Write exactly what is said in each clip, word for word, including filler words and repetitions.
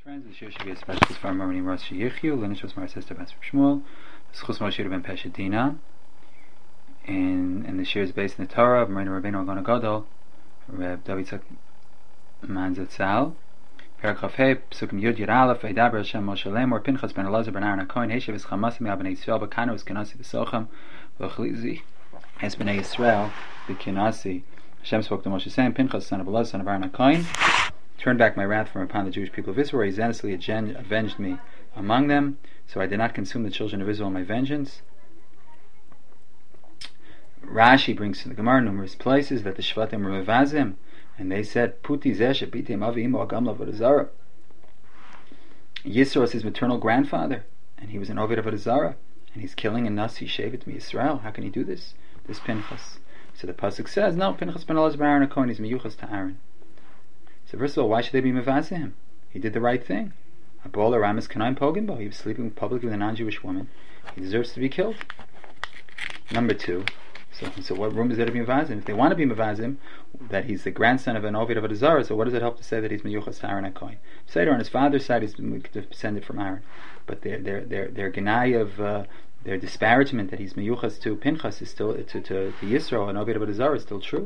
friends, this year should be a special for Marmoni Rosh Yechiu, Linish was my sister Bas Shmuel, Schus Moshe ben Peshadina, and and this year is based in the Torah of Marina Rabbeinu Agona Gadol, Reb David Tzak Manzatzal, Perak Chafei, Psukim Yud Yud Aleph, Eidaber Hashem Moshe Lemor, Pinchas ben Elazar ben Aaron HaKohen, Heshev es Chamasim Yabnei Yisrael, Bekano es Kenasi B'Socham, V'Chlizi es Bnei Yisrael, B'Kenasi. Hashem spoke to Moshe saying, Pinchas son of Elazar, son of Aaron HaKohen, turn back my wrath from upon the Jewish people of Israel. He zealously avenged me among them, so I did not consume the children of Israel in my vengeance. Rashi brings to the Gemara numerous places that the Shvatim were mevazim, and they said, Puti zeh shepitim avi imo agam l'avodah zarah. Yisro is his maternal grandfather, and he was an Ovid of Avodah Zarah, and he's killing a Nasi Shevet Yisrael. How can he do this? This Pinchas. So the pasuk says, no, Pinchas ben Elazar ben Aaron HaKohen, he's miyuchas to Aaron. So first of all, why should they be mevazeh him? He did the right thing. Abol Aramis Kanaim Pogimbo. He was sleeping publicly with a non-Jewish woman. He deserves to be killed. Number two. So, so what room is there to be mevazeh him? If they want to be mevazeh him, that he's the grandson of an Ovid of Avodah Zarah, so what does it help to say that he's miyuchas to Aaron HaKohen? Seder on his father's side is descended from Aaron, but their their their their genai of uh, their disparagement that he's miyuchas to Pinchas is still to to, to Yisro and Ovid of Avodah Zarah is still true.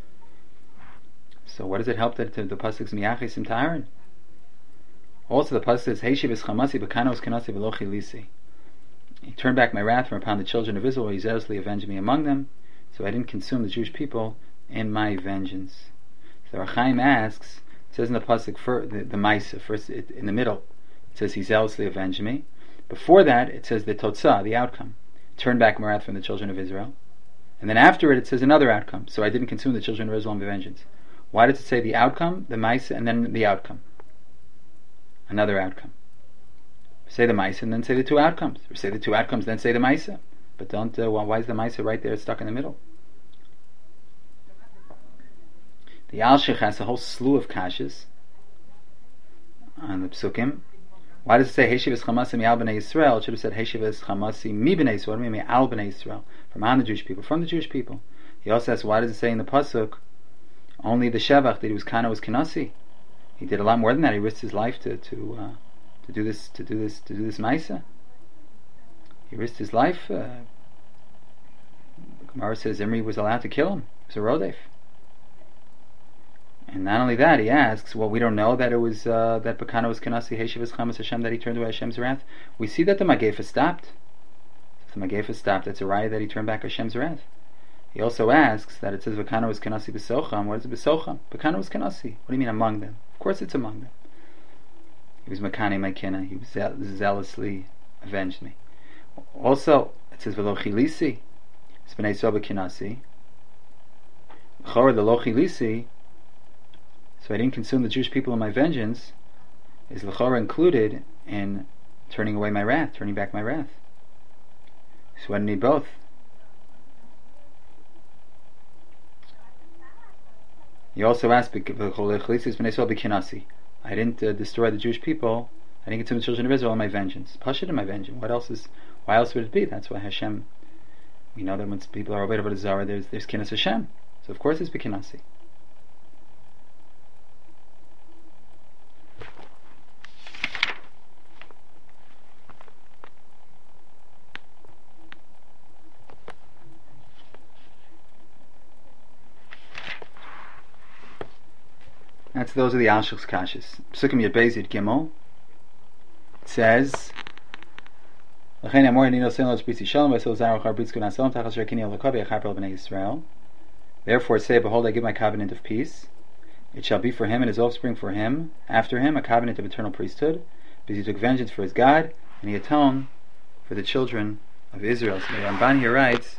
So what does it help that the pasuk is miyachisim to Aaron? Also the pasuk says, Heishiv es chamasi b'kanos kenasi v'lo chilisi. He turned back my wrath from upon the children of Israel. He zealously avenged me among them, so I didn't consume the Jewish people in my vengeance. So Rachaim asks, it says in the pasuk for the, the Maisa, first it, in the middle, it says he zealously avenged me. Before that, it says the Totzah, the outcome. Turned back my wrath from the children of Israel. And then after it, it says another outcome. So I didn't consume the children of Israel in my vengeance. Why does it say the outcome, the Maisa, and then the outcome? Another outcome. Say the Maisa and then say the two outcomes. Or say the two outcomes, then say the Maisa. But don't, uh, well, why is the Maisa right there stuck in the middle? The Alshich has a whole slew of kashas on the Psukim. Why does it say Heshiv es Chamasi mi al b'nei Yisrael? It should have said Heshiv es Chamasi mi b'nei Yisrael. What do you mean al b'nei Yisrael? From on the Jewish people. From the Jewish people. He also asks, why does it say in the Pasuk only the Shevach that he was Kana was Kenasi? He did a lot more than that. He risked his life to to uh, to do this to do this to do this Maisa. He risked his life. Uh, Gemara says Zimri was allowed to kill him. It was a Rodef. And not only that, he asks, well, we don't know that it was uh, that Bekana was Kenasi Heshiv es Chamas Hashem, that he turned away Hashem's wrath. We see that the Magefa stopped. If the Magefa stopped, that's a raya that he turned back Hashem's wrath. He also asks that it says Bekana was Kenasi B'Socham. What is it B'Socham? Bekana was Kenasi. What do you mean among them? Of course it's among them. He was Makani Makina. He was ze- zealously avenged me. Also, it says V'lo Chilisi. It's B'nei Yisrael B'Kenasi. Chor the Lo Chilisi. So I didn't consume the Jewish people in my vengeance, is l'chora included in turning away my wrath, turning back my wrath. So I need both. He also asked, I didn't uh, destroy the Jewish people, I didn't consume the children of Israel in my vengeance. Pashut in my vengeance. What else is, why else would it be? That's why Hashem, we know that when people are obeyed about Zara, there's, there's Kinas Hashem. So of course it's Bekinasi. That's those are the Alshik's kashas. Psukim Yud Beis Yud Gimel. It says, therefore say, behold, I give my covenant of peace. It shall be for him and his offspring for him, after him, a covenant of eternal priesthood, because he took vengeance for his God, and he atoned for the children of Israel. So the Ramban here writes,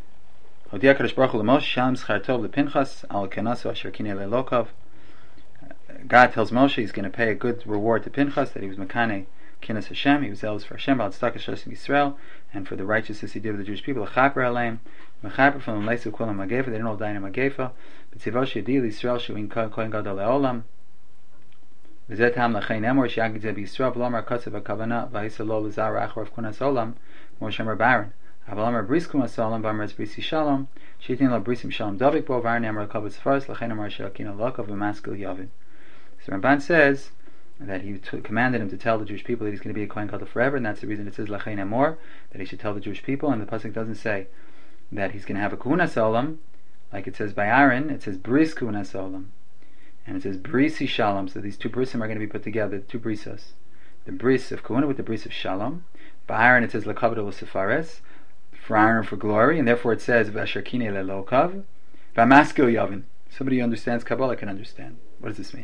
God tells Moshe he's going to pay a good reward to Pinchas, that he was Makane Kinas Hashem, he was zealous for Hashem, Bal Tzedakah Shlosim Yisrael, and for the righteousness he did with the Jewish people. Chaper Aleim, Mechaper from the Leisu Kulam Magefa, they didn't all die in a Magefa. B'tzivosh Yedil Yisrael Shuin Kohen Gadol Leolam. V'zet Ham Lachein Emor Sheyagid Zeb Yisrael V'lomar Kotzev HaKavana V'Hisa Lo L'Zar Achor of Kunas Olam Moshe Mer Baron. Avalamar Briskum Asalam V'Amar Brisi Shalom Shitin Lo Brisim Shalom Davik Bo Varni Amar Kabetz Faras Lachein Amar Shalakina Lokov V'Maskil Yavin. So Ramban says that he t- commanded him to tell the Jewish people that he's going to be a Kohen Gadol forever, and that's the reason it says Lachein Amor, that he should tell the Jewish people. And the pasuk doesn't say that he's going to have a Kuhunas Olam, like it says by Aaron. It says Bris Kuhunas Olam, and it says Brisi Shalom. So these two brisim are going to be put together, two brisos, the bris of Kuhuna with the bris of Shalom. By Aaron it says Lekavod U'Sefares, for Aaron for glory, and therefore it says V'asher Kinei Lelokav, V'amaskil Yavin. Somebody who understands Kabbalah can understand. What does this mean?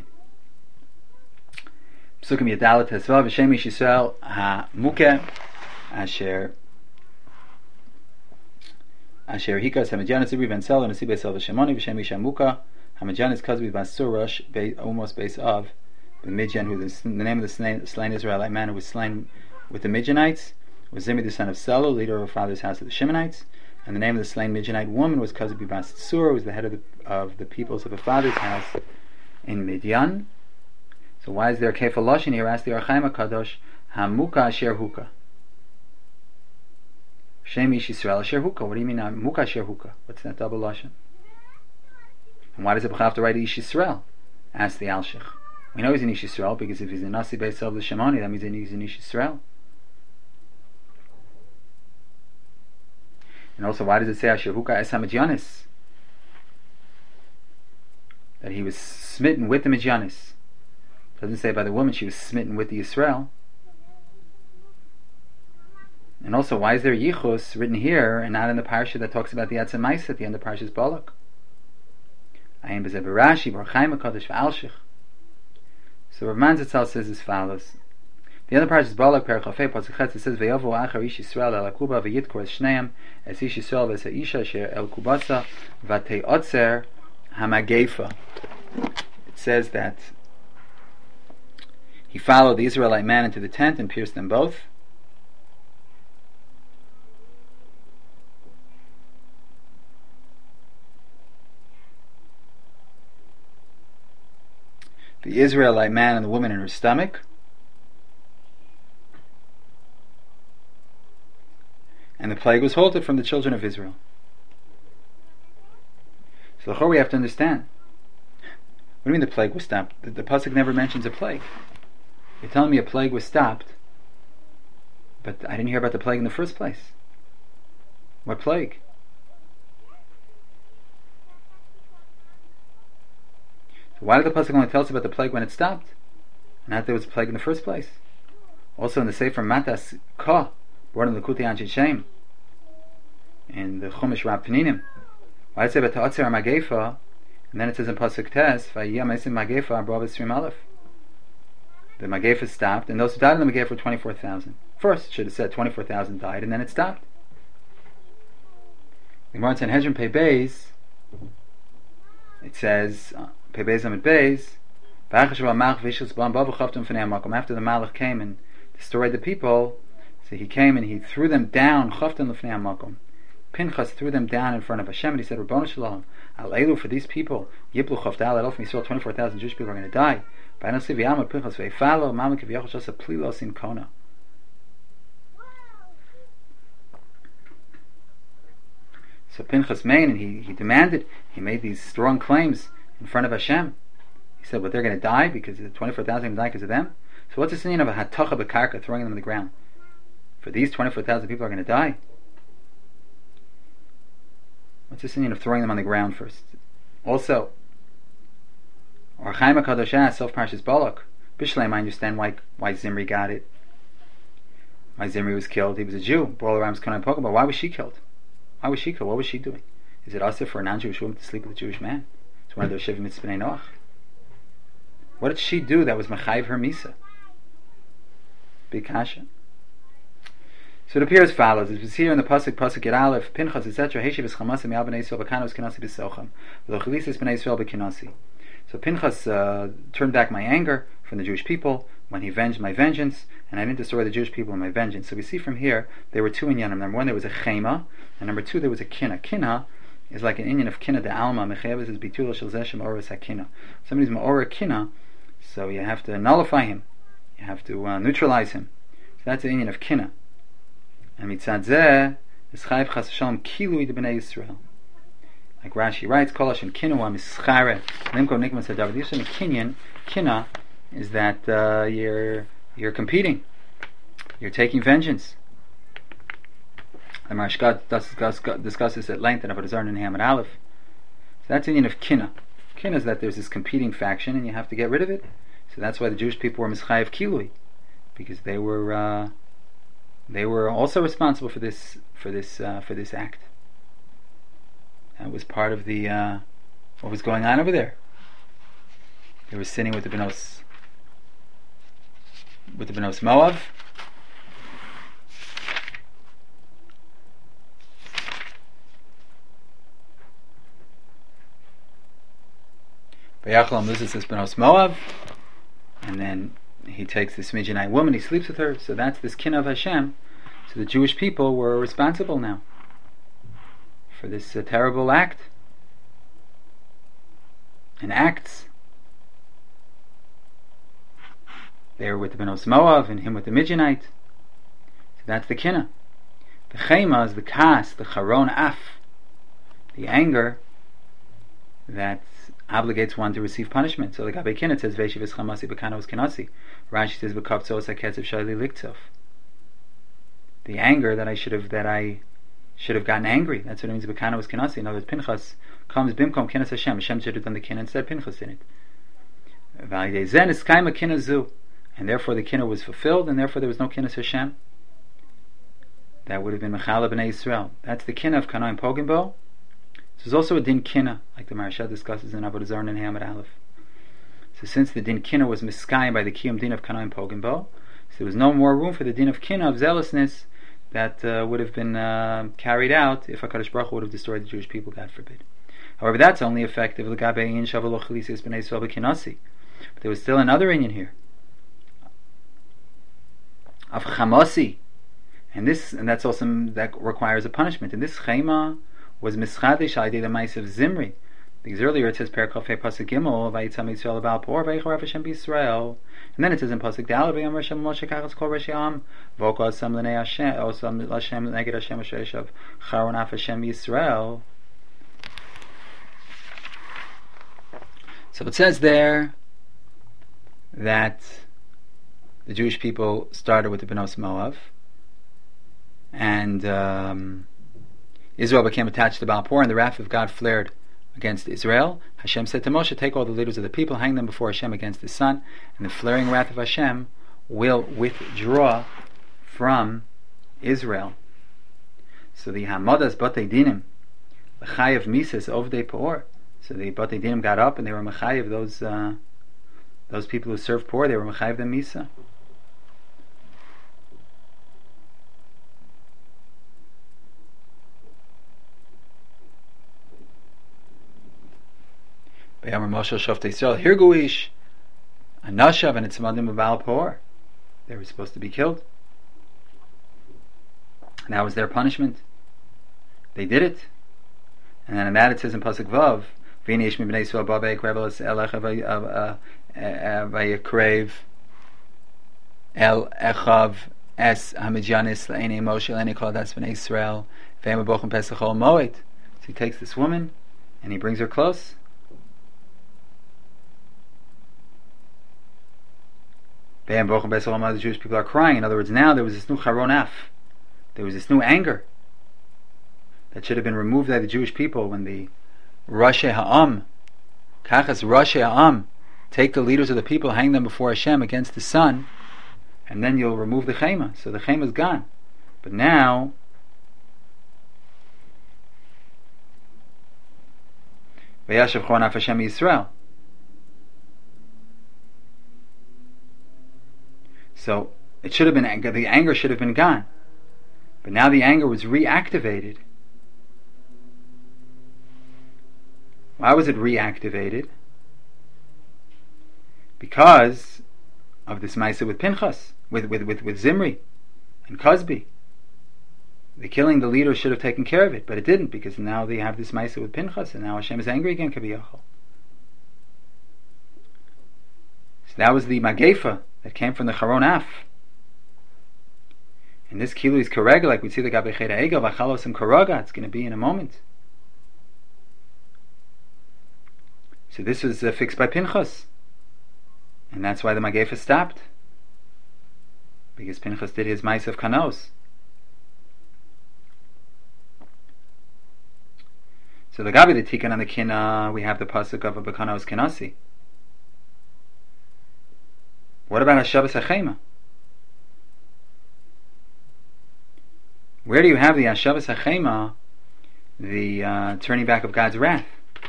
Psukim Yadalat Tesvav V'Shem Ish Yisrael HaMukeh Asher Asher Hikas HaMidyanis Zibri Ben Sel Nasi Beis El V'Shemoni V'Shem Ish HaMukeh HaMidyanis Kazvi Basurash almost base of the Midyan, who the, the name of the slain, slain Israelite man who was slain with the Midianites was Zimri the son of Selo, leader of her father's house of the Shimonites, and the name of the slain Midianite woman was Kazvi Bas Tsur, who was the head of the of the peoples of her father's house in Midian. So why is there Kefal Lashon here? Ask the Or Chaim HaKadosh, HaMukah Asher Huka. Shem Ish Yisrael Asher Huka. What do you mean Mukah Asher Huka? What's that double Lashon? And why does the B'chai have to write Ish Yisrael? Ask the Alshich. We know he's in Ish Yisrael because if he's in Nasi Beis El Shemoni, that means he's in Ish Yisrael. And also, why does it say Asher Huka Es HaMidyanis? That he was smitten with the Midyanis. It doesn't say by the woman she was smitten with the Yisrael. And also, why is there Yichus written here and not in the parsha that talks about the Atzem Maisa at the end of Parshas Balak? Ayin B'zeh B'Rashi, Or Chaim HaKadosh V'Alshich. So Rav Manzatzal says as follows. The other parsha is Balak Perachafei Pasuk Chetz. It says V'Yovu Achar Ish Yisrael El Akuba V'Yitkor Es Shneim Es Ish Yisrael V'Es Ha'isha Asher El Kubasa V'Tei Otzer Hamagefa. It says that he followed the Israelite man into the tent and pierced them both. The Israelite man and the woman in her stomach. And the plague was halted from the children of Israel. So the we have to understand. What do you mean the plague was stopped? The, the pasuk never mentions a plague. You're telling me a plague was stopped, but I didn't hear about the plague in the first place. What plague? So why did the pasuk only tell us about the plague when it stopped, and not that there was a plague in the first place? Also in the Sefer Matas Ka, brought in the Kuti Anshin Shem, in the Chumash Rab Peninim, why did it say about Ta'atzer Magefa, and then it says in pasuk Tes, Vayiyam Esim Magefa Abrav Esrim Aleph. The Magefa stopped, and those who died in the Magefa were twenty-four thousand. First, it should have said twenty-four thousand died, and then it stopped. The Gemara in Sanhedrin Pei Beis, it says, Pei Beis Amid Beis, after the Malach came and destroyed the people, so he came and he threw them down, Chaftan L'fnei HaMakom. Pinchas threw them down in front of Hashem, and he said, Rabbanu Shalom, Al Elu, for these people, Yiplu Chavdal, Elf Yisrael, twenty-four thousand Jewish people are going to die. So Pinchas made, and he, he demanded, he made these strong claims in front of Hashem. He said, well, they're going to die because the twenty-four thousand are going to die because of them. So what's the sign of a hatacha b'karka, throwing them on the ground? For these twenty-four thousand people are going to die. What's the sign of throwing them on the ground first? Also, Or Chaim HaKadosh asked, self Parshas Balak, Bishleim, I understand why why Zimri got it. Why Zimri was killed. He was a Jew. Balaram's Konan Pokemon. But why was she killed? Why was she killed? What was she doing? Is it also for a non-Jewish woman to sleep with a Jewish man? It's one of those Shivim Mitzvah Noach. What did she do that was Mechayiv her Misa? Big kasha. So it appears as follows. It was here in the pasuk, pasuk Yud Aleph, Pinchas et cetera. Heshiv es chamasim yal b'nei Yisrael b'kanos kinasi b'socham v'lochilis es b'nei Yisrael b'kinasi. So Pinchas uh, turned back my anger from the Jewish people when he avenged my vengeance, and I didn't destroy the Jewish people in my vengeance. So we see from here there were two inyanim. Number one, there was a chema, and number two, there was a kina. Kina is like an inyan of kina de alma. Mechayeves is bitulo shel zeshem oras hakina. Somebody's ma'ora kina, so you have to nullify him. You have to uh, neutralize him. So that's the inyan of kina. And mitzad zeh is chayiv chas v'shalom kilui de b'nei Yisrael. Like Rashi writes, Kol Hashem kinu ha-mischare limko nikmas ha-david. Yisrael kinyan, kina is that uh, you're you're competing, you're taking vengeance. The Marashkat discuss, discusses at length in Avodah Zarah and Hamad Aleph. So that's the meaning of kina. Kina is that there's this competing faction and you have to get rid of it. So that's why the Jewish people were mischayev kilui, because they were uh, they were also responsible for this for this uh, for this act. That was part of the uh, what was going on over there. They were sitting with the Benos with the Benos Moav. Vayachalam loses this Benos Moav, and then he takes this Midianite woman, he sleeps with her. So that's this kin of Hashem. So the Jewish people were responsible now for this uh, terrible act and acts. They were with the Benos Moav and him with the Midianite. So that's the kinna. The chema is the kas, the charon af, the anger that obligates one to receive punishment. So the Gabe Kinna says Veshiv es chamasi b'kana kinasi. Rashi says b'kavtzo es haketzev shayli liktov. The anger that I should have that I should have gotten angry. That's what it means b'kana was kinasi. In other words, Pinchas comes bimkom kinnas Hashem. Hashem should have done the kinna instead Pinchas in it. V'alidei zen is kaima kinna zu. And therefore the kinna was fulfilled, and therefore there was no kinnas Hashem. That would have been Mechala b'nei Yisrael. That's the kinna of Kana and Poginbo. There's also a din kinna, like the Maharsha discusses in Avodah Zarah and Hamad Aleph. So since the din kinna was miskayim by the kiyum din of Kana and Poginbo, so there was no more room for the din of kinna, of zealousness, that uh, would have been uh, carried out if HaKadosh Baruch Hu would have destroyed the Jewish people, God forbid. However, that's only effective l'gabei in shavaloch chalisis b'nei Yisrael b'kinasi. But there was still another inyan here of chamosi, and this, and that's also that requires a punishment. And this chema was mischadesh idei the mice of Zimri, because earlier it says Perek Kafei Pasuk Gimel Vayitzam Yisrael Ba'al Por Vayicharav Hashem B'Yisrael, and then it says in Pasuk Dal Vayam Hashem Moshe Kachas Kol Rashi Am Voko Asam L'nei Hashem Osam L'Hashem Neged Hashem Ashereshav Charon Af Hashem Yisrael. So it says there that the Jewish people started with the Benos Moav, and um, Israel became attached to Baal Por, and the wrath of God flared against Israel. Hashem said to Moshe, take all the leaders of the people, hang them before Hashem against the sun, and the flaring wrath of Hashem will withdraw from Israel. So the Hamadas Batei Dinim, the Chayav Mises Ovdei Por, so the Batei Dinim got up and they were Mechayev, those uh, those people who served poor, they were Mechayev them Misa. Be'amar Moshe Shoftei Yisrael Hirguish Anashav and Itzmadim B'Baal Por. They were supposed to be killed. And that was their punishment. They did it. And then in that it says in Pasuk Vav, V'nei Ish Mibnei Yisrael Ba'Bei Krevel Es Elecha V'Yakrev El Echav Es Hamidjanis L'Einei Moshe L'Einei Kol Das B'nei Yisrael V'Yam B'Bochem Pesach Ol Moed. So he takes this woman and he brings her close. The Jewish people are crying. In other words, now there was this new charon af. There was this new anger that should have been removed by the Jewish people when the Rashi Ha'am, Kachas Rashi Ha'am, take the leaders of the people, hang them before Hashem against the sun, and then you'll remove the chema. So the chema is gone. But now, Vayashav Charon af Hashem Yisrael. So it should have been anger. The anger should have been gone, but now the anger was reactivated. Why was it reactivated? Because of this Maisa with Pinchas, with with with, with Zimri and Cosby. The killing the leader should have taken care of it, but it didn't, because now they have this Maisa with Pinchas, and now Hashem is angry again. Kabiyachol. So that was the Magefa that came from the Charon Af. And this Kilu is Karega, like we see the Gabe Cheda Egel, Vachalos and Karaga, it's going to be in a moment. So this was uh, fixed by Pinchas. And that's why the Magefa stopped. Because Pinchas did his Ma'aseh of Kanos. So the Gabi the Tikkun on the Kina, we have the pasuk of a Bekanos Kinasi. What about Hashavas HaChema? Where do you have the Hashavas HaChema, the uh, turning back of God's wrath?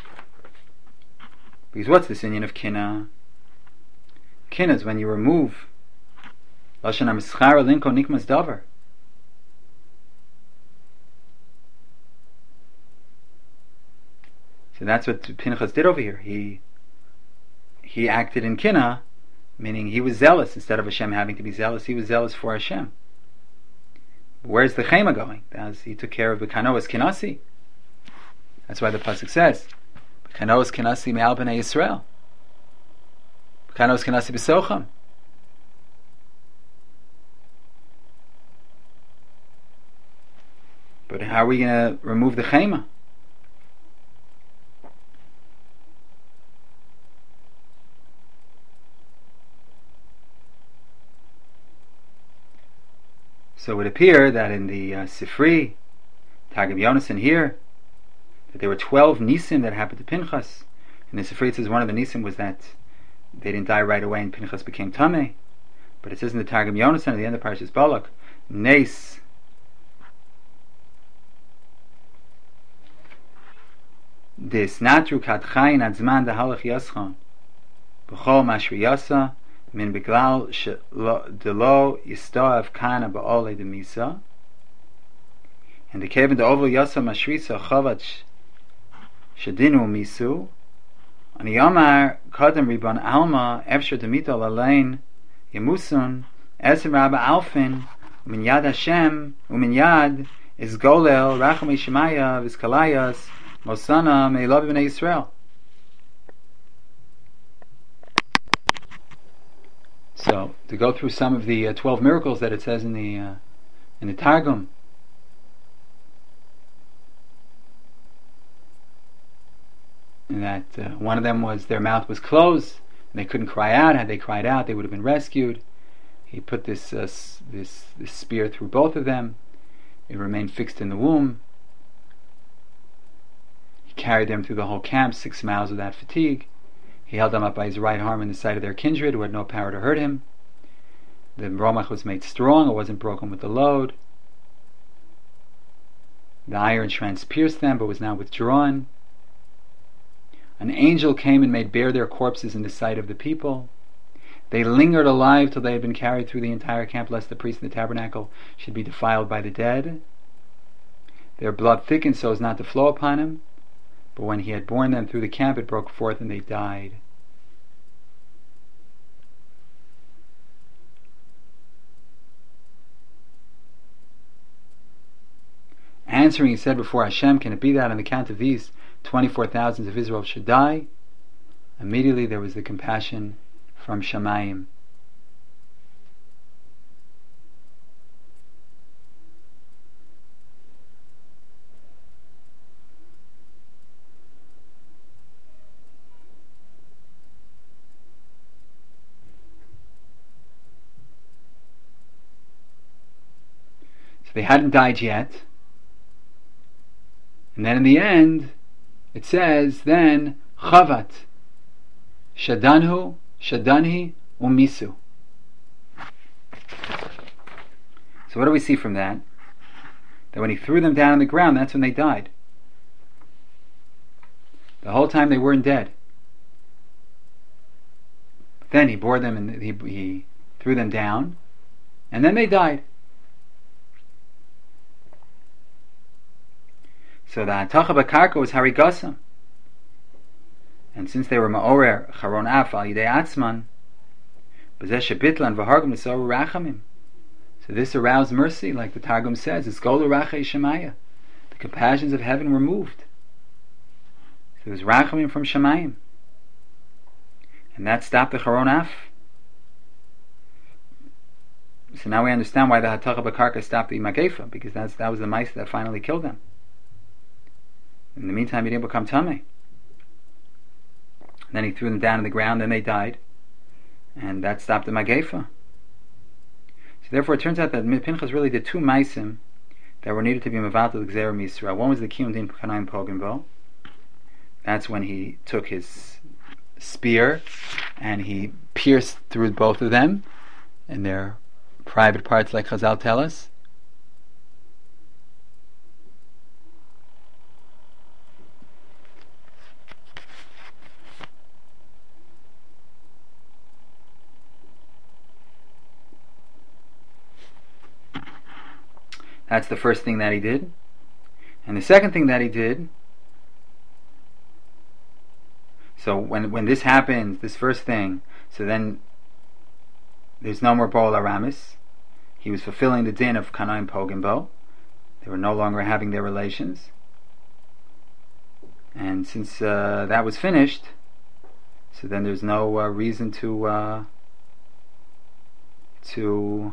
Because what's this union of Kina? Kina is when you remove Lashon HaMeschara Linko Nikmas Davar. So that's what Pinchas did over here. He he acted in Kina, meaning he was zealous. Instead of Hashem having to be zealous, he was zealous for Hashem. Where's the Chema going? As he took care of the Kanoas Kinasi. That's why the pasuk says, Kanoas Kinasi me'al b'nei Yisrael. Kanoas Kinasi b'socham. But how are we going to remove the Chema? So it would appear that in the uh, Sifri, Targum Yonasan here, that there were twelve Nisim that happened to Pinchas. In the Sifri it says one of the Nisim was that they didn't die right away and Pinchas became Tameh. But it says in the Targum Yonasan at the end of Parashas Balak, Nes Des Natru Kat Chayin Adzman Dahalach Yaschon B'chol Mashri Yasa Min Beglal Delo Yistav Kana Ba'ole de Misa, and the Kevin the Oval Yasa Mashrisa Chavach Shadinu Misu, and Yamar Kadam Riban Alma Efshar Demita Lalain Yemusun Esem Rabba Alfin Umin Yad Hashem Umin Yad Is Golel Racham Yishmaya Vizkalayas Mosana Me'elav B'nei Yisrael. So, to go through some of the uh, twelve miracles that it says in the uh, in the Targum, and that uh, one of them was their mouth was closed and they couldn't cry out. Had they cried out, they would have been rescued. He put this uh, this this spear through both of them. It remained fixed in the womb. He carried them through the whole camp, six miles without fatigue. He held them up by his right arm in the sight of their kindred, who had no power to hurt him. The Romach was made strong, it wasn't broken with the load. The iron transpierced them, but was now withdrawn. An angel came and made bare their corpses in the sight of the people. They lingered alive till they had been carried through the entire camp, lest the priest in the tabernacle should be defiled by the dead. Their blood thickened so as not to flow upon him. But when he had borne them through the camp, it broke forth and they died. Answering, he said before Hashem, can it be that on account of these twenty-four thousands of Israel should die? Immediately there was the compassion from Shamayim. So they hadn't died yet. And then in the end, it says, then, Chavat, Shadanhu, Shadanhi, Umisu. So what do we see from that? That when he threw them down on the ground, that's when they died. The whole time they weren't dead. But then he bore them and he, he threw them down, and then they died. So the Hatacha B'Karka was Harigasam. And since they were Ma'orer, Charon Af, Al Yidei Atzman, B'zeh Shebitlan V'hargam Nisaru Rachamim. So this aroused mercy, like the Targum says, it's Golu Rachai Shemaya. The compassions of heaven were moved. So it was Rachamim from Shemayim. And that stopped the Charon Af. So now we understand why the Hatacha B'Karka stopped the Magefa, because that's, that was the mice that finally killed them. In the meantime, he didn't become Tameh. Then he threw them down on the ground, then they died. and that stopped the Magefa. So therefore it turns out that Pinchas really did two Maisim that were needed to be Mevatel the Gzeira Yisrael. One was the Kiyum Din Kanayim Pogim Bo. That's when he took his spear and he pierced through both of them in their private parts, like Chazal tell us. That's the first thing that he did. And the second thing that he did, so when when this happens, this first thing, so then there's no more Baal Aramis. He was fulfilling the din of Kanayim Pogim Bo. They were no longer having their relations. And since uh, that was finished, so then there's no uh, reason to uh, to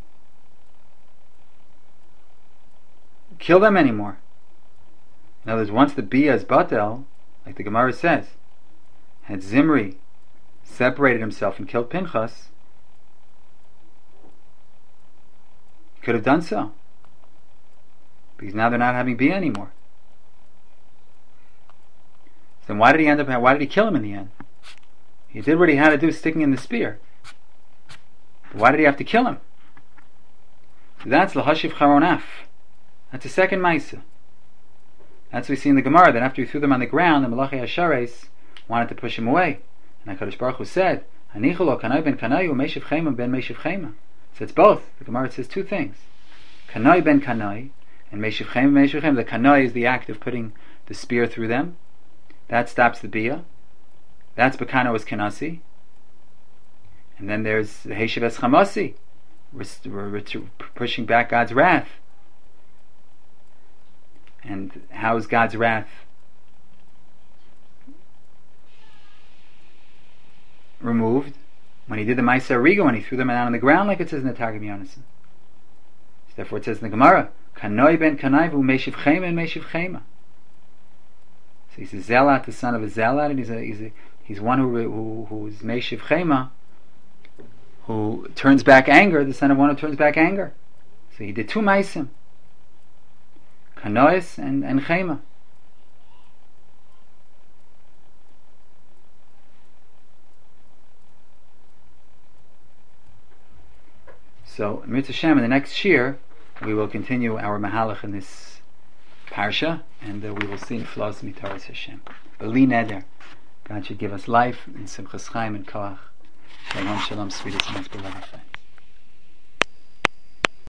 kill them anymore. In other words, once the Bia is Batel, like the Gemara says, had Zimri separated himself and killed Pinchas, he could have done so, because now they're not having Bia anymore. So then why did he end up? Why did he kill him in the end? He did what he had to do, sticking in the spear. But why did he have to kill him? So that's L'Hashiv Charonaf. That's the second Maisa. That's what we see in the Gemara, that after he threw them on the ground, the Malachi Hashares wanted to push him away. And HaKadosh Baruch Hu said, Hanicholo kanai ben kanai u'meshiv chema ben meshiv chema. So it's both. The Gemara says two things. Kanai ben kanai and meshiv chema ben meshiv chema. The kanai is the act of putting the spear through them. That stops the Bia. That's Bekano as Kanasi. And then there's the Heshiv es Chamasi. We're, we're pushing back God's wrath. And how is God's wrath removed? When he did the Ma'aser Rigo, when he threw them down on the ground, like it says in the Targum Yonasan. Therefore it says in the Gemara, Kanoi ben Kanai vu meshiv chema and meshiv chema. So he's a zealot, the son of a zealot, and he's a, he's, a, he's one who, who, who is meshiv chema, who turns back anger, the son of one who turns back anger. So he did two Maisim. Kanois and, and Chema. So, Mitzvah Shem, in the next Shir, we will continue our Mahalach in this Parsha, and uh, we will see in Flos Mitaras Hashem. B'li Neder, God should give us life in Simchas Chaim and Koach. Shalom, shalom, sweetest, most beloved.